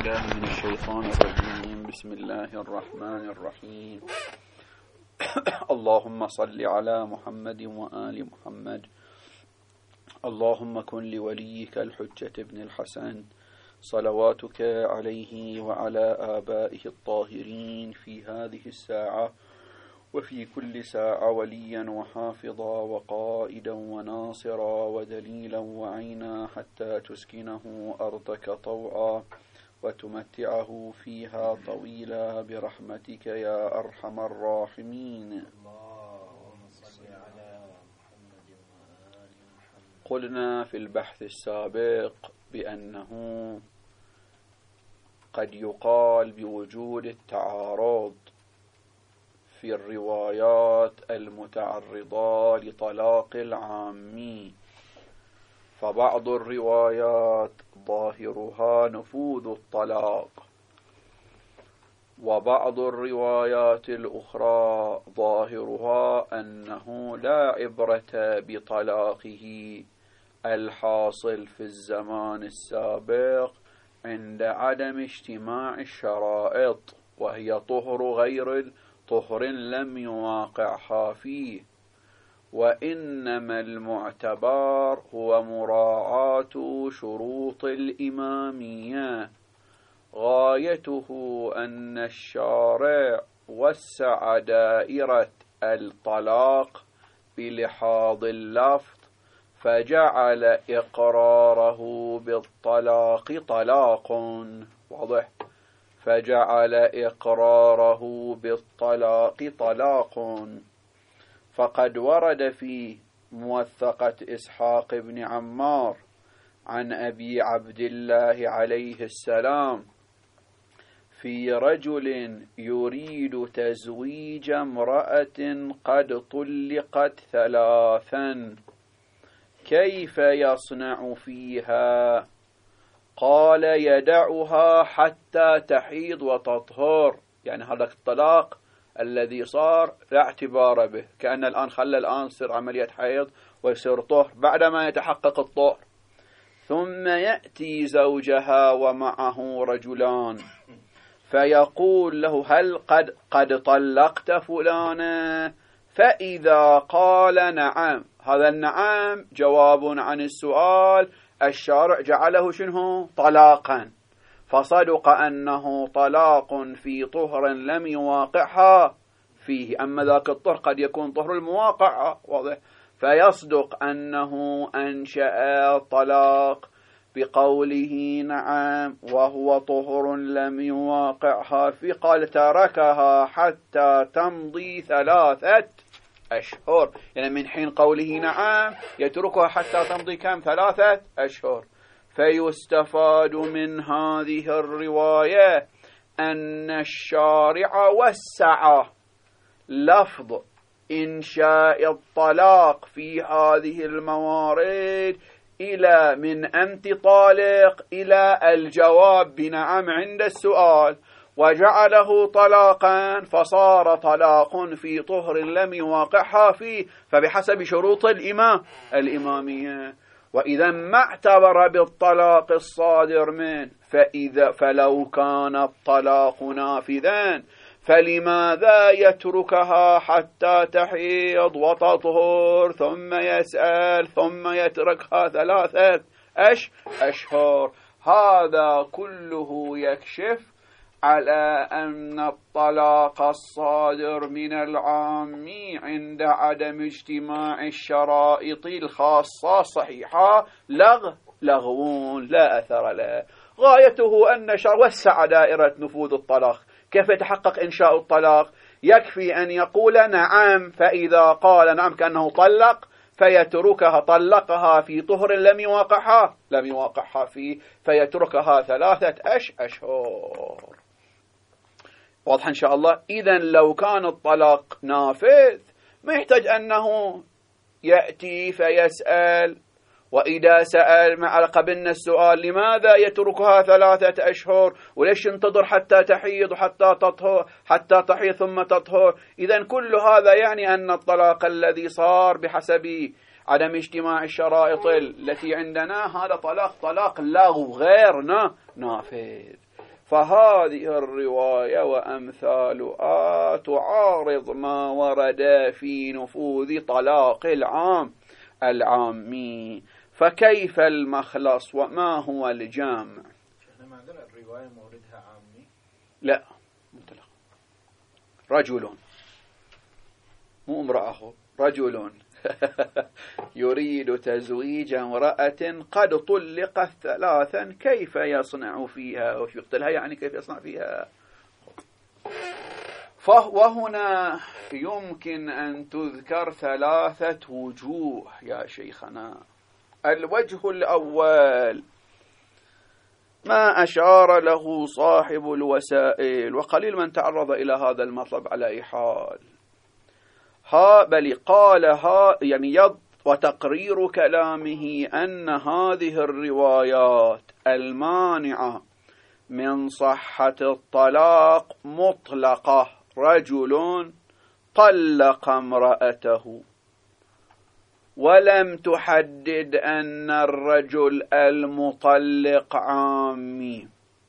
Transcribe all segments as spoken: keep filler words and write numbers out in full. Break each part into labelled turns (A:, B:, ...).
A: بالله من الشيطان الرجيم. بسم الله الرحمن الرحيم. اللهم صل على محمد وآل محمد. اللهم كن لوليك الحجة ابن الحسن صلواتك عليه وعلى آبائه الطاهرين في هذه الساعة وفي كل ساعة وليا وحافظا وقائدا وناصرا ودليلا وعينا حتى تسكنه أرضك طوعا وتمتعه فيها طويلا برحمتك يا أرحم الراحمين.
B: اللهم صل على محمد وآل محمد.
A: قلنا في البحث السابق بأنه قد يقال بوجود التعارض في الروايات المتعرضة لطلاق العامي، فبعض الروايات ظاهرها نفوذ الطلاق، وبعض الروايات الأخرى ظاهرها أنه لا عبرة بطلاقه الحاصل في الزمان السابق عند عدم اجتماع الشرائط، وهي طهر غير طهر لم يواقعها فيه، وإنما المعتبر هو مراعاة شروط الإمامية. غايته أن الشارع وسع دائرة الطلاق بلحاظ اللفظ، فجعل إقراره بالطلاق طلاق، واضح؟ فجعل إقراره بالطلاق طلاق. فقد ورد في موثقة إسحاق بن عمار عن أبي عبد الله عليه السلام في رجل يريد تزويج امرأة قد طلقت ثلاثا كيف يصنع فيها؟ قال يدعها حتى تحيض وتطهر. يعني هذا الطلاق الذي صار لا اعتبار به، كأن الآن خلى الآن يصير عملية حيض ويصير طهر بعدما يتحقق الطهر، ثم يأتي زوجها ومعه رجلان فيقول له هل قد قد طلقت فلانا؟ فإذا قال نعم، هذا النعم جواب عن السؤال، الشارع جعله شنو؟ طلاقا، فصدق أنه طلاق في طهر لم يواقعها فيه. أما ذاك الطهر قد يكون طهر المواقع، واضح؟ فيصدق أنه أنشأ طلاق بقوله نعم وهو طهر لم يواقعها فيه. قال تركها حتى تمضي ثلاثة أشهر، يعني من حين قوله نعم يتركها حتى تمضي كم؟ ثلاثة أشهر. فيستفاد من هذه الرواية أن الشارع وسع لفظ إنشاء الطلاق في هذه الموارد إلى من أنت طالق إلى الجواب بنعم عند السؤال، وجعله طلاقا فصار طلاق في طهر لم يواقعها فيه، فبحسب شروط الإمام الإمامية. وإذا ما اعتبر بالطلاق الصادر منه فإذا فلو كان الطلاق نافذا فلماذا يتركها حتى تحيض وتطهر ثم يسأل ثم يتركها ثلاثة أش أشهر؟ هذا كله يكشف على أن الطلاق الصادر من العامي عند عدم اجتماع الشرائط الخاصة صحيحة لغ لغو لا أثر له. غايته أن شرع وسع دائرة نفوذ الطلاق. كيف يتحقق إنشاء الطلاق؟ يكفي أن يقول نعم، فإذا قال نعم كأنه طلق، فيتركها طلقها في طهر لم يواقعها لم يواقعها فيه، فيتركها ثلاثة أش أشهر. واضح إن شاء الله؟ إذن لو كان الطلاق نافذ ما يحتاج أنه يأتي فيسأل، وإذا سأل مع قبلنا السؤال لماذا يتركها ثلاثة أشهر وليش ينتظر حتى تحيض وحتى تطهر حتى تحيض ثم تطهر؟ إذن كل هذا يعني أن الطلاق الذي صار بحسب عدم اجتماع الشرائط التي عندنا هذا طلاق طلاق لغو غير نافذ. فهذه الرواية وأمثالها تعارض ما ورد في نفوذ طلاق العام العامي، فكيف المخلص وما هو الجامع؟
B: الرواية موردها عامي؟
A: لا، مطلق. رجل، مو امرأة، رجل يريد تزويج امرأة قد طلقت ثلاثا، كيف يصنع فيها؟ وش يقتلها يعني؟ كيف يصنع فيها؟ وهنا يمكن أن تذكر ثلاثة وجوه يا شيخنا. الوجه الأول ما أشار له صاحب الوسائل، وقليل من تعرض إلى هذا المطلب على أي حال. ها بل قال ها يعني يض وتقرير كلامه أن هذه الروايات المانعة من صحة الطلاق مطلقة. رجل طلق امرأته ولم تحدد أن الرجل المطلق عامي،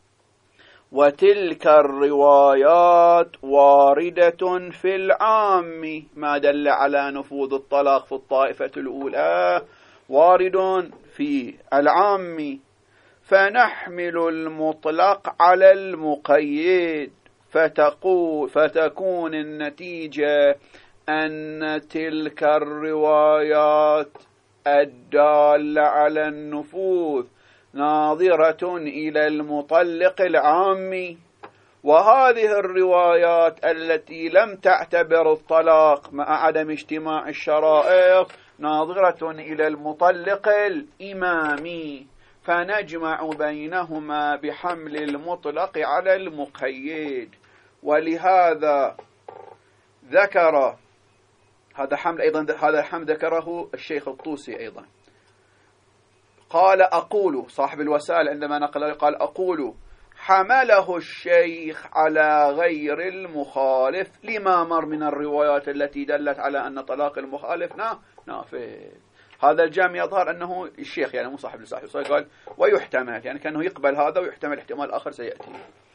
A: وتلك الروايات واردة في العام، ما دل على نفوذ الطلاق في الطائفة الأولى وارد في العام، فنحمل المطلق على المقيد، فتقول فتكون النتيجة أن تلك الروايات الدالة على النفوذ ناظرة إلى المطلق العامي، وهذه الروايات التي لم تعتبر الطلاق مع عدم اجتماع الشرائط ناظرة إلى المطلق الإمامي، فنجمع بينهما بحمل المطلق على المقيد. ولهذا ذكر هذا حمل أيضا هذا الحمل ذكره الشيخ الطوسي أيضا، قال أقول صاحب الوسائل عندما نقل قال أقول حمله الشيخ على غير المخالف لما مر من الروايات التي دلت على أن طلاق المخالف نافذ. هذا الجامع يظهر أنه الشيخ يعني مو صاحب الصحيح قال ويحتمل، يعني كأنه يقبل هذا ويحتمل احتمال آخر سيأتي.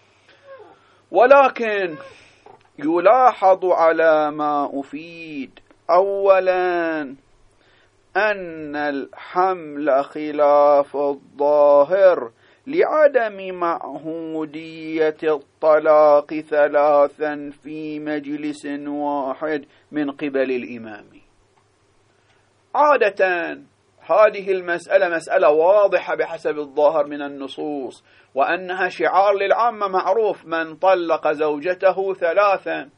A: ولكن يلاحظ على ما أفيد أولا أن الحمل خلاف الظاهر لعدم معهودية الطلاق ثلاثا في مجلس واحد من قبل الإمام. عادة هذه المسألة مسألة واضحة بحسب الظاهر من النصوص، وأنها شعار للعامة معروف: من طلق زوجته ثلاثا.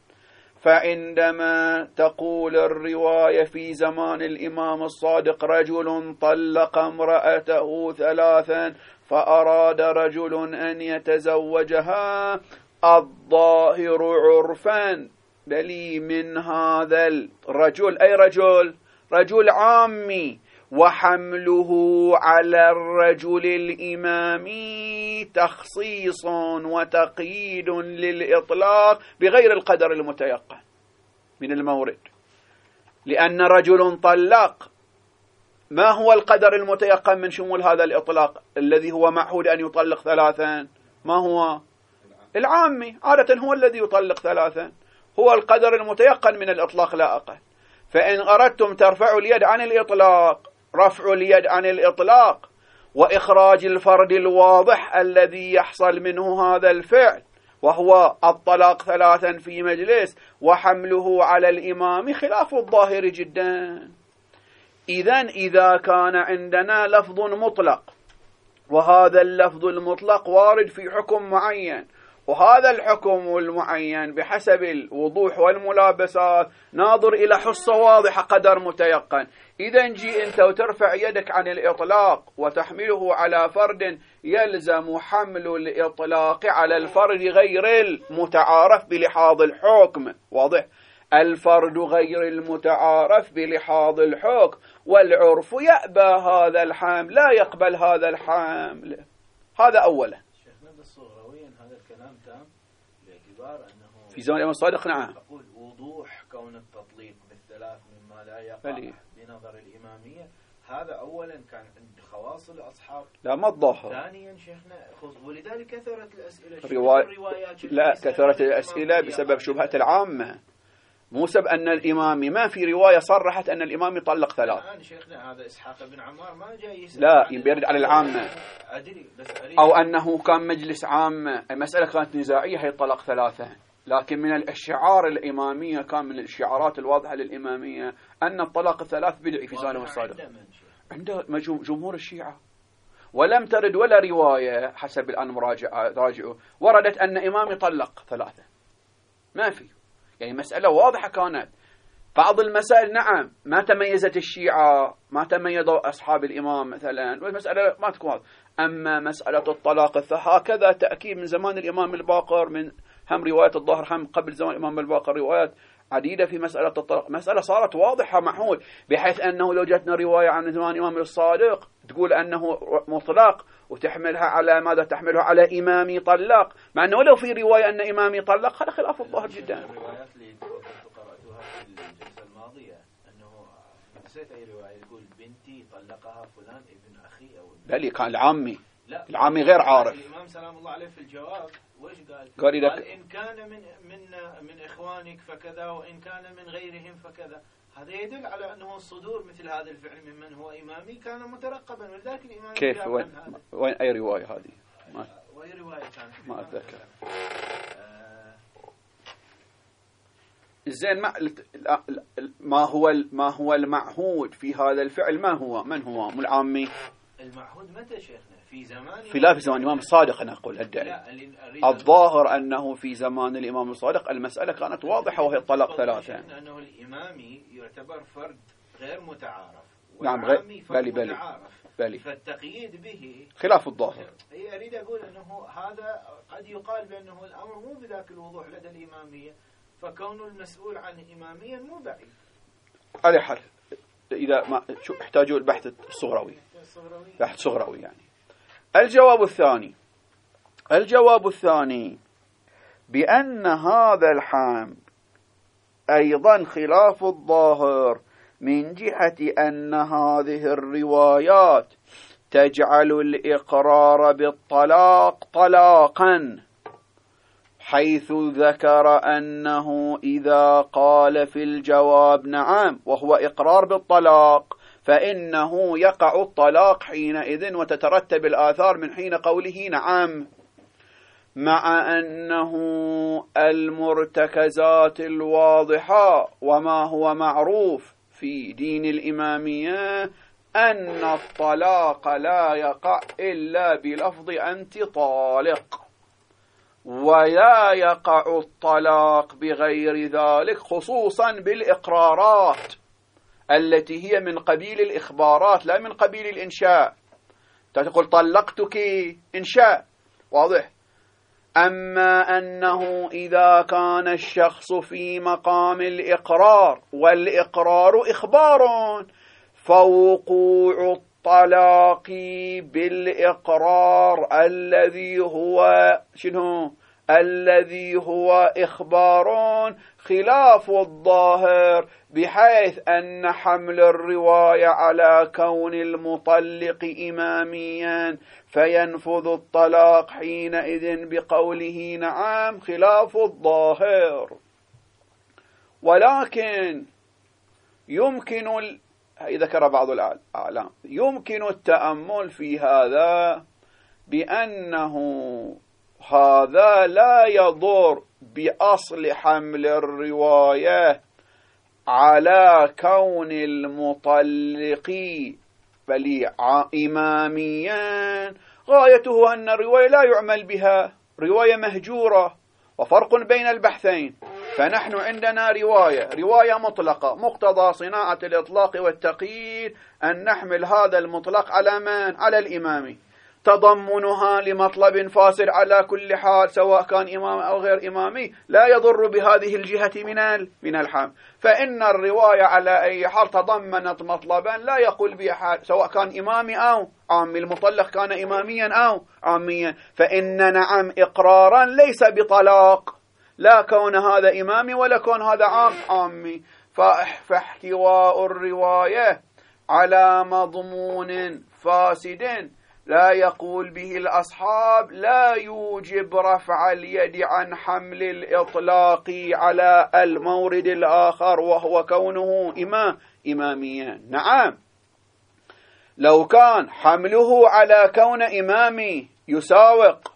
A: فعندما تقول الرواية في زمان الإمام الصادق رجل طلق امرأته ثلاثا فأراد رجل أن يتزوجها، الظاهر عرفا بلي من هذا الرجل أي رجل رجل عامي، وحمله على الرجل الإمامي تخصيص وتقييد للإطلاق بغير القدر المتيقن من المورد. لأن رجل طلق، ما هو القدر المتيقن من شمول هذا الإطلاق الذي هو معهود أن يطلق ثلاثا؟ ما هو؟ العامي عادة هو الذي يطلق ثلاثا، هو القدر المتيقن من الإطلاق لا أقل. فإن أردتم ترفعوا اليد عن الإطلاق، رفع اليد عن الإطلاق وإخراج الفرد الواضح الذي يحصل منه هذا الفعل وهو الطلاق ثلاثا في مجلس وحمله على الإمام خلاف الظاهر جدا. إذن إذا كان عندنا لفظ مطلق وهذا اللفظ المطلق وارد في حكم معين، وهذا الحكم المعين بحسب الوضوح والملابسات ناظر إلى حصة واضحة قدر متيقن، إذا جي أنت وترفع يدك عن الإطلاق وتحمله على فرد، يلزم حمل الإطلاق على الفرد غير المتعارف بلحاظ الحكم. واضح؟ الفرد غير المتعارف بلحاظ الحكم، والعرف يأبى هذا الحمل، لا يقبل هذا الحمل. هذا أولا.
B: هذا الكلام تام باعتبار أنه
A: في زمان الإمام الصادق. نعم.
B: أقول وضوح كون التطليق بالثلاث مما لا يقع بنظر الإمامية، هذا أولا كان عند خواص الأصحاب،
A: لا ما الظاهر.
B: ثانيا شيخنا ولذلك كثرت الأسئلة
A: رواية لا كثرت الأسئلة بسبب شبهة العامة، مو سبب أن الإمامي ما في رواية صرحت أن الإمامي طلق ثلاث.
B: الآن شيخنا هذا إسحاق بن عمار ما جاي يسأل،
A: لا يبرد على العامة.
B: أدري بس أريد
A: أو أنه كان مجلس عامة، المسألة كانت نزاعية هي طلق ثلاثة، لكن من الشعار الإمامية كان من الشعارات الواضحة للإمامية أن الطلاق الثلاث بدعي في زمانه الصادق عند جمهور الشيعة. ولم ترد ولا رواية حسب الآن مراجعه وردت أن إمامي طلق ثلاثة، ما في. يعني مسألة واضحة كانت. بعض المسائل نعم ما تميزت الشيعة، ما تميزوا أصحاب الإمام مثلا، والمسألة ما تكون. أما مسألة الطلاق هكذا تأكيد من زمان الإمام الباقر، من هم رواية الظاهر هم قبل زمان الإمام الباقر روايات عديدة في مسألة الطلاق. مسألة صارت واضحة معهول، بحيث أنه لو جاتنا رواية عن زمان الإمام الصادق تقول أنه مطلق وتحملها على ماذا؟ تحملها على إمامي طلق، مع أنه لو في رواية أن إمامي طلق هذا خلاف الظاهر جدا.
B: الروايات اللي قرأتوها في الجلسة الماضية أنه نسيت أي رواية يقول بنتي طلقها فلان ابن أخي أو
A: بل كان العامي،
B: لا
A: العامي غير عارف.
B: الإمام سلام الله عليه في الجواب وإيش قال؟
A: قال,
B: قال إن كان من من من إخوانك فكذا وإن كان من غيرهم فكذا. هذا يدل على أنه الصدور مثل هذا الفعل ممن هو إمامي كان مترقبا، ولذلك الإمام
A: كيف وين, وين أي رواية هذه؟
B: ما وأي رواية كانت
A: ما أتذكر.
B: آه
A: زين ما ما هو ما هو المعهود في هذا الفعل؟ ما هو من هو العامي؟
B: المعهود متى شيخنا؟ في زمان
A: في لا في زمان الإمام الصادق. أنا أقول الدعي الظاهر أنه في زمان الإمام الصادق المسألة كانت واضحة وهي الطلاق ثلاثة.
B: أنه الإمامي يعتبر فرد غير متعارف،
A: نعم غير بلي بلي بلي
B: فالتقييد به
A: خلاف الظاهر.
B: أريد أقول أنه هذا قد يقال بأنه الأمر مو بذاك الوضوح لدى الإمامية، فكون المسؤول عن إمامية مو بعيد.
A: على حال إذا ما شو احتاجوا البحث الصغروي، بحث صغروي يعني. الجواب الثاني الجواب الثاني بأن هذا الحمل أيضا خلاف الظاهر من جهة أن هذه الروايات تجعل الإقرار بالطلاق طلاقا، حيث ذكر أنه إذا قال في الجواب نعم وهو إقرار بالطلاق فإنه يقع الطلاق حينئذ وتترتب الآثار من حين قوله نعم، مع أنه المرتكزات الواضحة وما هو معروف في دين الإمامية أن الطلاق لا يقع إلا بلفظ أنت طالق، ولا يقع الطلاق بغير ذلك، خصوصا بالإقرارات التي هي من قبيل الإخبارات لا من قبيل الإنشاء. تقول طلقتك إنشاء واضح. أما أنه إذا كان الشخص في مقام الإقرار والإقرار إخبار، فوقوع الطلاق بالإقرار الذي هو شنو؟ الذي هو إخبار خلاف الظاهر، بحيث أن حمل الرواية على كون المطلق إماميا فينفذ الطلاق حينئذ بقوله نعم خلاف الظاهر. ولكن يمكن ال... ذكر بعض الأعلام يمكن التأمل في هذا بأنه هذا لا يضر بأصل حمل الرواية على كون المطلق بل إماميا، غايته أن الرواية لا يعمل بها، رواية مهجورة، وفرق بين البحثين. فنحن عندنا رواية رواية مطلقة، مقتضى صناعة الإطلاق والتقييد أن نحمل هذا المطلق على من؟ على الإمامي، تضمنها لمطلب فاسد على كل حال سواء كان إمام أو غير إمامي لا يضر بهذه الجهة من من الحمل. فإن الرواية على أي حال تضمنت مطلبا لا يقول بأحد سواء كان إمامي أو عامي، المطلق كان إماميا أو عاميا، فإن نعم إقرارا ليس بطلاق، لا كون هذا إمامي ولا كون هذا عام عامي. فاحتواء الرواية على مضمون فاسد لا يقول به الأصحاب لا يوجب رفع اليد عن حمل الإطلاق على المورد الآخر وهو كونه إمام إماميا. نعم، لو كان حمله على كون إمامي يساوق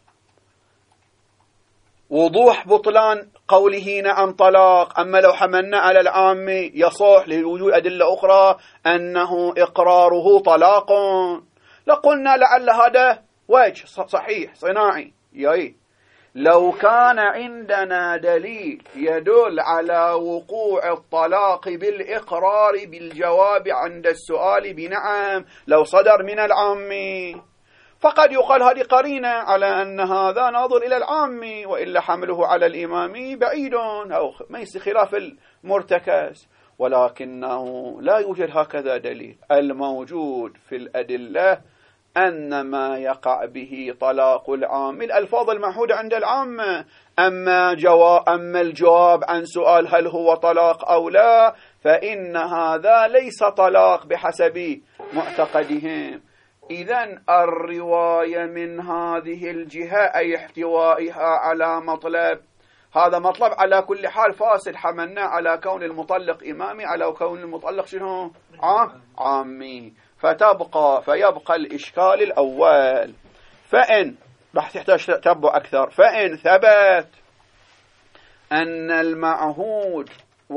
A: وضوح بطلان قوله نعم طلاق، أما لو حملنا على العام يصح لوجود أدلة أخرى أنه إقراره طلاق لقلنا لعل هذا وجه صحيح صناعي. ياي لو كان عندنا دليل يدل على وقوع الطلاق بالإقرار بالجواب عند السؤال بنعم لو صدر من العام، فقد يقال هذه قرينة على أن هذا ناظر إلى العام، وإلا حمله على الإمام بعيد أو ليس خلاف المرتكز، ولكنه لا يوجد هكذا دليل. الموجود في الأدلة أن ما يقع به طلاق العام الألفاظ المعهودة عند العامة، أما, جواب أما الجواب عن سؤال هل هو طلاق أو لا فإن هذا ليس طلاق بحسب معتقدهم. إذن الرواية من هذه الجهة أي احتوائها على مطلب، هذا مطلب على كل حال فاسد، حملنا على كون المطلق إمامي على كون المطلق شنو عام عامي، فتبقى فيبقى الإشكال الأول. فإن راح تحتاج تتبع أكثر، فإن ثبت أن المعهود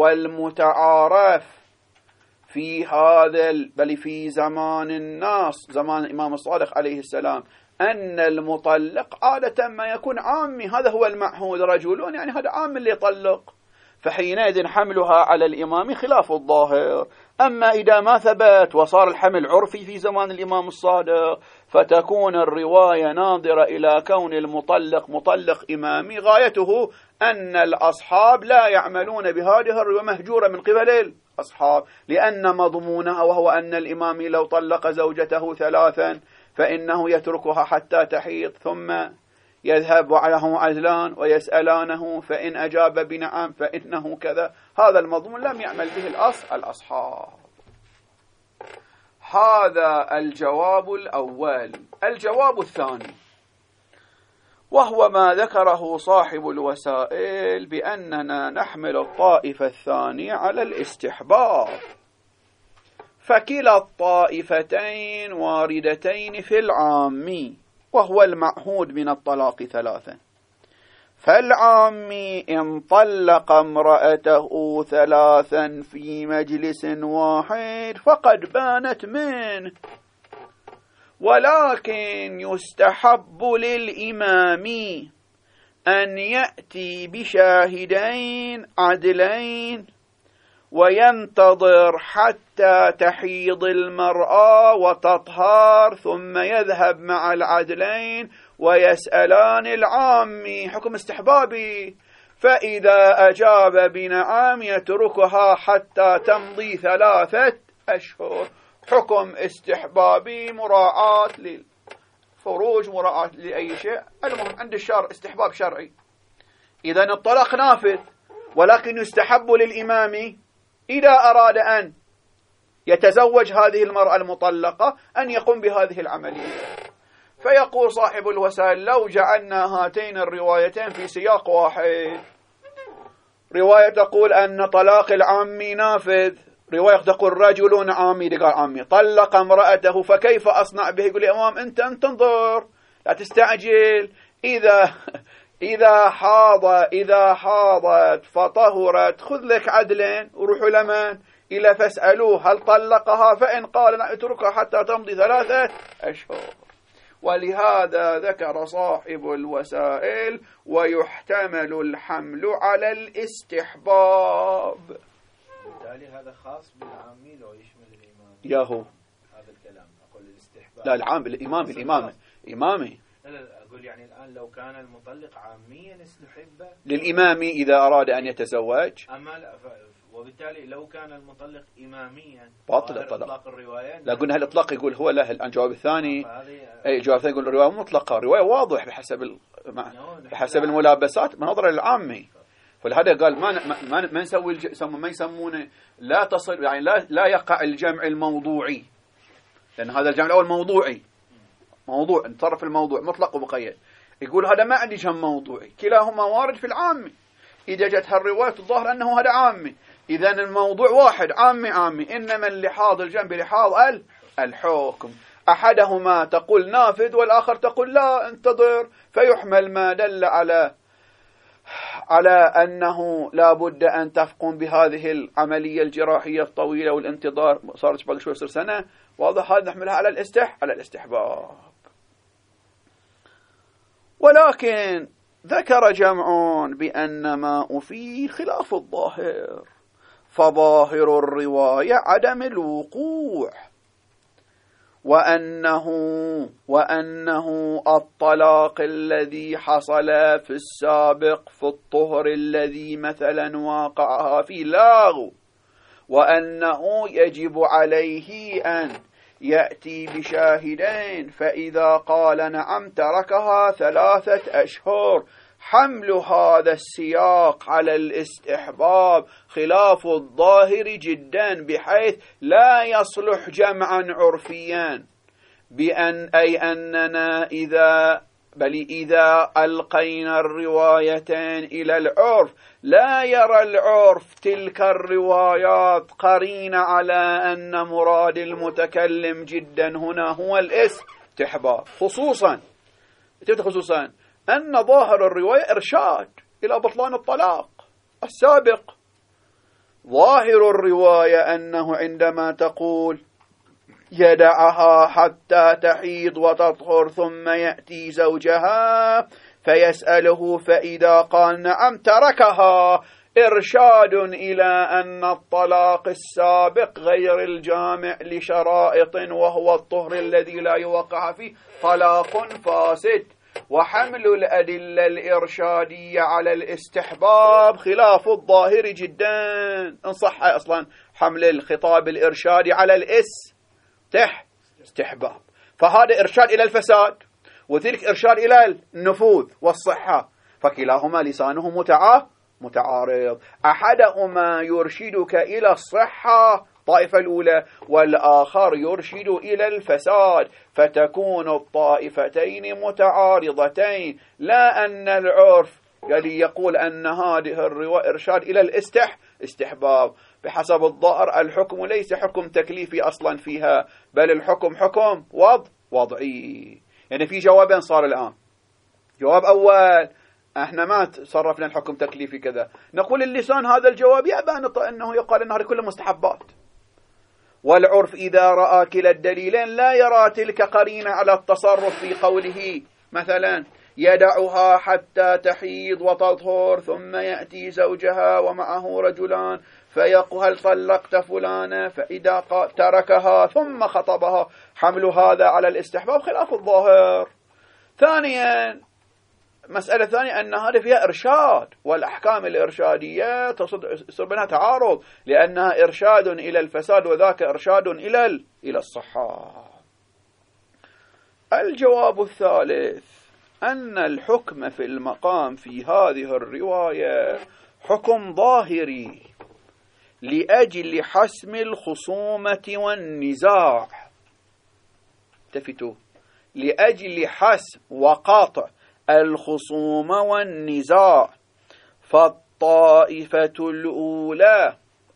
A: والمتعارف في هذا بل في زمان الناس زمان الإمام الصادق عليه السلام أن المطلق عادة ما يكون عامي، هذا هو المعهود، رجلون يعني هذا عام اللي يطلق، فحينئذ حملها على الإمام خلاف الظاهر. أما إذا ما ثبت وصار الحمل عرفي في زمان الإمام الصادق فتكون الرواية ناظرة إلى كون المطلق مطلق إمامي، غايته أن الأصحاب لا يعملون بهذه الرواية مهجورة من قبل الأصحاب، لأن مضمونها وهو أن الإمام لو طلق زوجته ثلاثا فإنه يتركها حتى تحيض ثم يذهب وله عزلان ويسألانه فإن أجاب بنعم فإنه كذا، هذا المضمون لم يعمل به الأصل الأصحاب. هذا الجواب الأول. الجواب الثاني وهو ما ذكره صاحب الوسائل بأننا نحمل الطائفة الثانية على الاستحباب، فكلا الطائفتين واردتين في العام وهو المعهود من الطلاق ثلاثا، فالعامي إن طلق امرأته ثلاثا في مجلس واحد فقد بانت منه، ولكن يستحب للإمام أن يأتي بشاهدين عدلين وينتظر حتى تحيض المرأة وتطهر ثم يذهب مع العدلين ويسألان العامي حكم استحبابي، فإذا أجاب بنعم يتركها حتى تمضي ثلاثة أشهر، حكم استحبابي مراعاة للفروج مراعاة لأي شيء، المهم عند الشرع استحباب شرعي. إذن الطلاق نافذ، ولكن يستحب للإمام إذا أراد أن يتزوج هذه المرأة المطلقة أن يقوم بهذه العملية. فيقول صاحب الوسائل لو جعلنا هاتين الروايتين في سياق واحد، رواية تقول أن طلاق العامي نافذ، رواية تقول رجل عامي قال عامي طلق امرأته فكيف أصنع به؟ يقول الإمام أنت أنت انظر لا تستعجل، إذا إذا حاض إذا حاضت فطهرت خذ لك عدلين وروحوا لمن إلى فاسألوه هل طلقها، فإن قال اتركها حتى تمضي ثلاثة أشهر. ولهذا ذكر صاحب الوسائل ويحتمل الحمل على الاستحباب.
B: بالتالي هذا خاص بالعامي لو يشمل الإمام.
A: ياهو
B: هذا الكلام أقول الاستحباب.
A: لا العام بالإمام الإمام إمامي.
B: لا لا أقول يعني الآن لو كان المطلق عاميا استحب
A: للإمام إذا أراد أن يتزوج.
B: أما لا ف... وبالتالي لو كان المطلق إماميا
A: باطل الطلاق.
B: الرواية
A: لا قلنا هل الإطلاق يقول هو له الجواب الثاني أي الجواب الثاني يقول الرواية مطلقة، رواية واضح بحسب ال... بحسب الملابسات من نظر للعامي، فلهذا قال ما ما ما نسوي ما يسمونه لا تصل يعني لا لا يقع الجمع الموضوعي، لأن هذا الجمع الأول موضوعي، موضوع نتصرف الموضوع مطلق ومقيد. يقول هذا ما عندي جمع موضوعي، كلاهما وارد في العامي. إذا جت هالرواية الظاهر أنه هذا عامي، إذا الموضوع واحد عامي عامي، إنما اللحاظ الجمع بلحاظ الحكم، أحدهما تقول نافذ والآخر تقول لا انتظر، فيحمل ما دل على على أنه لا بد أن تقوم بهذه العملية الجراحية الطويلة والانتظار صارت بعد شوي يصير سنة، واضح هذا نحملها على الاستح على الاستحباب. ولكن ذكر جمع بأن ما أفيه خلاف الظاهر، فظاهر الرواية عدم الوقوع، وأنه وأنه الطلاق الذي حصل في السابق في الطهر الذي مثلا واقعها في لاغو، وأنه يجب عليه أن يأتي بشاهدين، فإذا قال نعم تركها ثلاثة أشهر. حمل هذا السياق على الاستحباب خلاف الظاهر جدا، بحيث لا يصلح جمعا عرفيا، بأن أي أننا إذا بل إذا ألقينا الروايتين إلى العرف لا يرى العرف تلك الروايات قرين على أن مراد المتكلم جدا هنا هو الاستحباب، خصوصا خصوصا أن ظاهر الرواية إرشاد إلى بطلان الطلاق السابق. ظاهر الرواية أنه عندما تقول يدعها حتى تحيض وتطهر ثم يأتي زوجها فيسأله، فإذا قال نعم تركها، إرشاد إلى أن الطلاق السابق غير الجامع لشرائط وهو الطهر الذي لا يوقع فيه طلاق فاسد. وحمل الأدلة الإرشادية على الاستحباب خلاف الظاهر جدا، إن صح أصلا حمل الخطاب الإرشادي على الاستحباب، فهذا إرشاد إلى الفساد وتلك إرشاد إلى النفوذ والصحة، فكلاهما لسانه متعارض. أحدهما يرشدك إلى الصحة الطائفة الأولى، والآخر يرشد إلى الفساد، فتكون الطائفتين متعارضتين، لا أن العرف يلي يقول أن هذه الرواية إرشاد إلى الاستحباب. بحسب الظاهر الحكم ليس حكم تكليفي أصلا فيها، بل الحكم حكم وضع وضعي. يعني في جوابين صار الآن. جواب أول، احنا ما تصرفنا الحكم تكليفي كذا، نقول اللسان هذا الجواب يأبى أنه يقال أن هذه كلها مستحبات، والعرف إذا رأى كلا الدليلين لا يرى تلك قرينة على التصرف في قوله مثلا يدعها حتى تحيض وتطهر ثم يأتي زوجها ومعه رجلان فيقول هل طلقت فلانا، فإذا تركها ثم خطبها، حمل هذا على الاستحباب خلاف الظاهر. ثانيا، مسألة ثانية أن هذا فيها إرشاد، والأحكام الإرشادية تصير بينها تعارض، لأنها إرشاد إلى الفساد وذاك إرشاد إلى إلى الصحة. الجواب الثالث أن الحكم في المقام في هذه الرواية حكم ظاهري لأجل حسم الخصومة والنزاع. تفتوا، لأجل حسم وقاطع الخصوم والنزاع، فالطائفة الأولى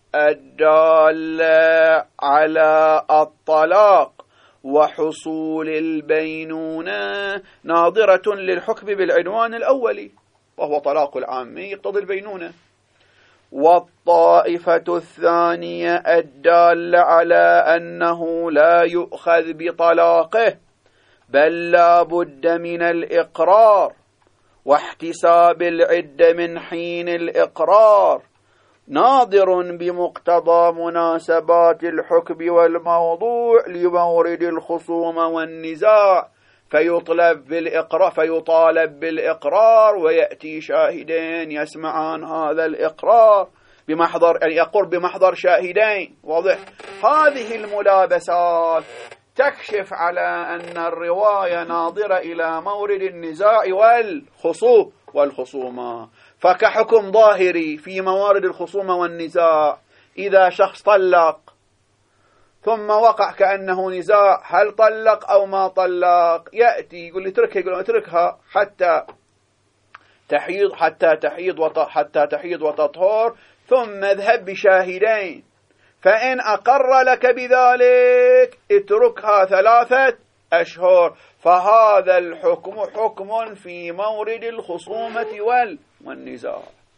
A: الدالة على الطلاق وحصول البينونة ناظرة للحكم بالعنوان الأولي وهو طلاق العام يقتضي البينونة، والطائفة الثانية الدالة على أنه لا يؤخذ بطلاقه بل لا بد من الإقرار واحتساب العدة من حين الإقرار، ناظر بمقتضى مناسبات الحكم والموضوع لمورد الخصوم والنزاع، فيطلب بالإقرار فيطالب بالإقرار ويأتي شاهدين يسمعان هذا الإقرار بمحضر، يعني يقر بمحضر شاهدين. واضح؟ هذه الملابسات تكشف على أن الرواية ناظرة إلى مورد النزاع والخصوم والخصومة. فكحكم ظاهري في موارد الخصومة والنزاع، إذا شخص طلق ثم وقع كأنه نزاع هل طلق أو ما طلق، يأتي يقول لي اتركها، يقول اتركها حتى تحيض حتى تحيض وط... حتى تحيض وتطهر، ثم اذهب بشاهدين، فإن أقر لك بذلك اتركها ثلاثة أشهر. فهذا الحكم حكم في مورد الخصومة والنزاع.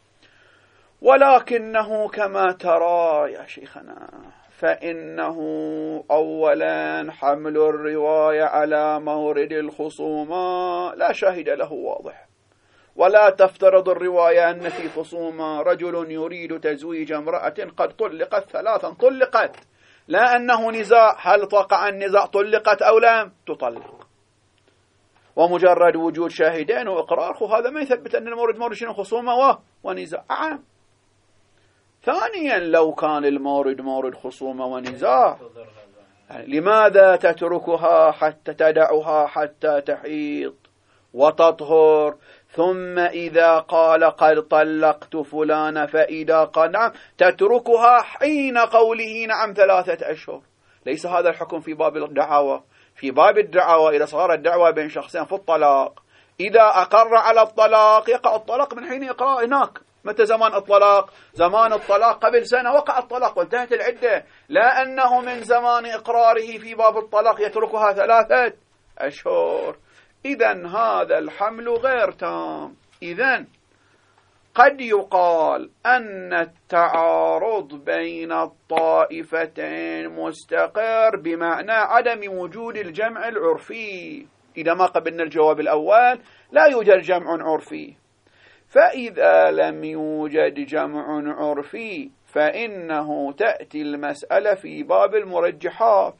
A: ولكنه كما ترى يا شيخنا، فإنه أولا حمل الرواية على مورد الخصومة لا شاهد له واضح، ولا تفترض الرواية أن في خصومة رجل يريد تزويج امرأة قد طلقت ثلاثا، طلقت، لا أنه نزاع هل وقع النزاع طلقت أو لم تطلق، ومجرد وجود شاهدين وإقرار هذا ما يثبت أن المورد مورد شنو خصومة ونزاع. عام. ثانيا لو كان المورد مورد خصومة ونزاع، لماذا تتركها حتى تدعها حتى تحيض وتطهر، ثم إذا قال قد طلقت فلان فإذا قال نعم تتركها حين قوله نعم ثلاثة أشهر؟ ليس هذا الحكم في باب الدعوة. في باب الدعوة إذا صارت دعوة بين شخصين في الطلاق، إذا أقر على الطلاق يقع الطلاق من حين إقرار. هناك متى زمان الطلاق؟ زمان الطلاق قبل سنة وقع الطلاق وانتهت العدة، لا أنه من زمان إقراره في باب الطلاق يتركها ثلاثة أشهر. إذن هذا الحمل غير تام. إذن قد يقال أن التعارض بين الطائفتين مستقر بمعنى عدم وجود الجمع العرفي. إذا ما قبلنا الجواب الأول لا يوجد جمع عرفي، فإذا لم يوجد جمع عرفي فإنه تأتي المسألة في باب المرجحات.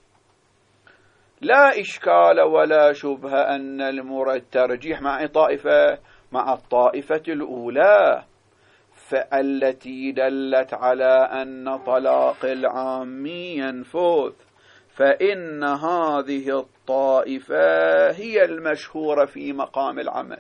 A: لا إشكال ولا شبهة أن المرد ترجيح مع طائفة مع الطائفة الأولى فالتي دلت على أن طلاق العام ينفذ، فإن هذه الطائفة هي المشهورة في مقام العمل،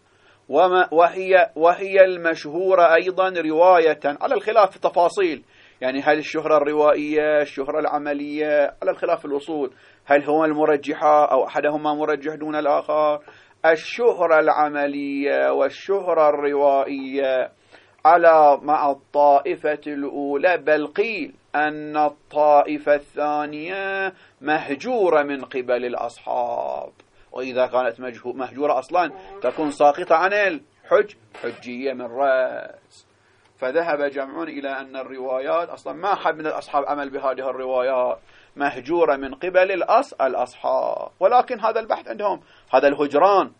A: وما وهي وهي المشهورة أيضا رواية على الخلاف في التفاصيل. يعني هل الشهرة الروائية الشهرة العملية على الخلاف في الأصول، هل هو المرجحة أو أحدهما مرجح دون الآخر؟ الشهرة العملية والشهرة الروائية على مع الطائفة الأولى، بل قيل أن الطائفة الثانية مهجورة من قبل الأصحاب، وإذا كانت مهجورة أصلا تكون ساقطة عن الحج حجية من رأس. فذهب جمع إلى أن الروايات أصلا ما حد من الأصحاب عمل بهذه الروايات، مهجورة من قبل الأص الأصحاب. ولكن هذا البحث عندهم، هذا الهجران،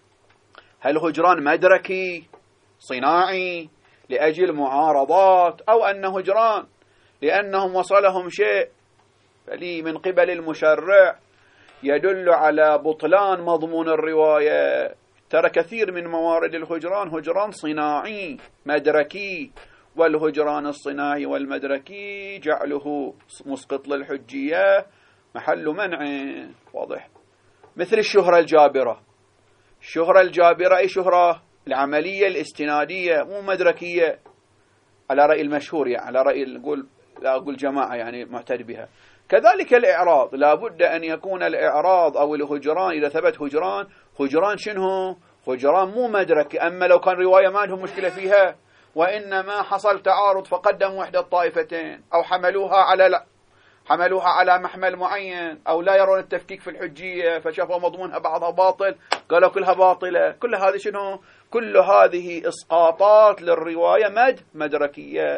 A: هل هجران مدركي صناعي لأجل معارضات، أو أن هجران لأنهم وصلهم شيء فلي من قبل المشرع يدل على بطلان مضمون الرواية. ترى كثير من موارد الهجران هجران صناعي مدركي، والهجران الصناعي والمدركي جعله مسقط للحجية محل منع واضح. مثل الشهرة الجابرة، الشهرة الجابرة أي شهرة العملية الاستنادية مو مدركية على رأي المشهور، يعني على رأي نقول لا أقول جماعة يعني معتد بها. كذلك الإعراض، لا بد أن يكون الإعراض أو الهجران إذا ثبت هجران، هجران شنو؟ هجران مو مدرك. أما لو كان رواية ما عندهم مشكلة فيها، وإنما حصل تعارض فقدموا إحدى الطائفتين أو حملوها على لا حملوها على محمل معين، أو لا يرون التفكيك في الحجية فشافوا مضمونها بعضها باطل قالوا كلها باطلة، كل هذه شنو؟ كل هذه إسقاطات للرواية مد مدركية.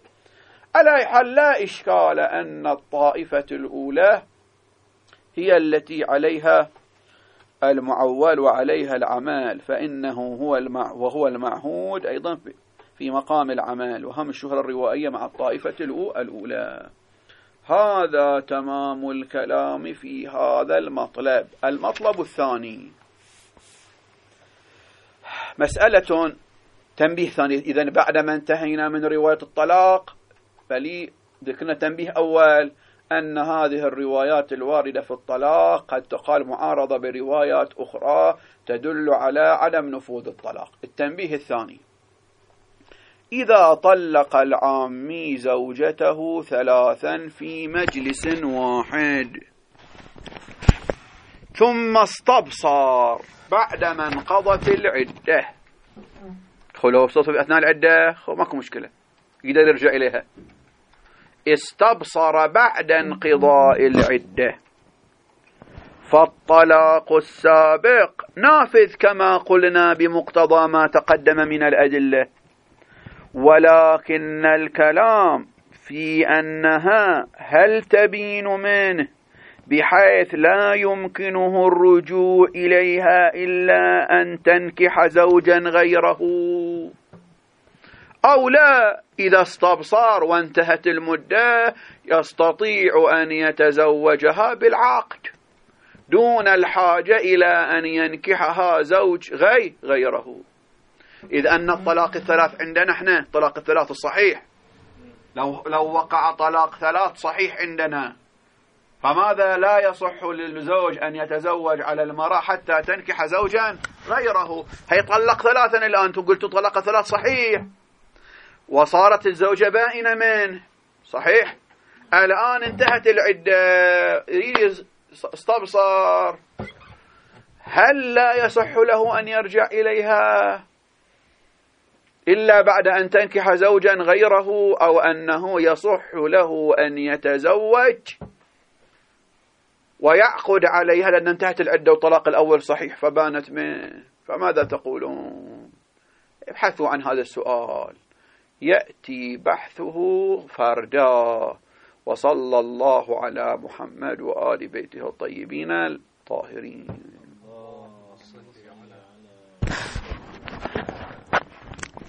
A: على حال لا إشكال أن الطائفة الأولى هي التي عليها المعول وعليها العمل، فإنه هو المع وهو المعهود أيضا في مقام العمل، وهم الشهرة الروائية مع الطائفة الأولى. هذا تمام الكلام في هذا المطلب. المطلب الثاني مسألة تنبيه ثاني. إذن بعد ما انتهينا من رواية الطلاق فلي ذكرنا تنبيه أول أن هذه الروايات الواردة في الطلاق قد تقال معارضة بروايات أخرى تدل على عدم نفوذ الطلاق. التنبيه الثاني: إذا طلق العامي زوجته ثلاثا في مجلس واحد ثم استبصر بعد ما انقضت العدة، لو ابصرت في أثناء العدة ماكو مشكلة، يقدر يرجع إليها. استبصر بعد انقضاء العدة فالطلاق السابق نافذ كما قلنا بمقتضى ما تقدم من الأدلة، ولكن الكلام في أنها هل تبين منه بحيث لا يمكنه الرجوع إليها إلا أن تنكح زوجا غيره، أو لا إذا استبصر وانتهت المدة يستطيع أن يتزوجها بالعقد دون الحاجة إلى أن ينكحها زوج غير غيره. إذ أن الطلاق الثلاث عندنا احنا طلاق الثلاث الصحيح، لو لو وقع طلاق ثلاث صحيح عندنا، فماذا لا يصح للزوج أن يتزوج على المرأة حتى تنكح زوجا غيره؟ هي طلق ثلاثا الآن، أنتم قلتوا طلق ثلاث صحيح وصارت الزوجة بائنة منه صحيح، الآن انتهت العدة يريد استبصر، هل لا يصح له أن يرجع إليها إلا بعد أن تنكح زوجا غيره، أو أنه يصح له أن يتزوج ويعقد عليها لأن انتهت العدة وطلاق الأول صحيح فبانت منه؟ فماذا تقولون؟ ابحثوا عن هذا السؤال، يأتي بحثه فردا. وصلى الله على محمد وآل بيته الطيبين الطاهرين.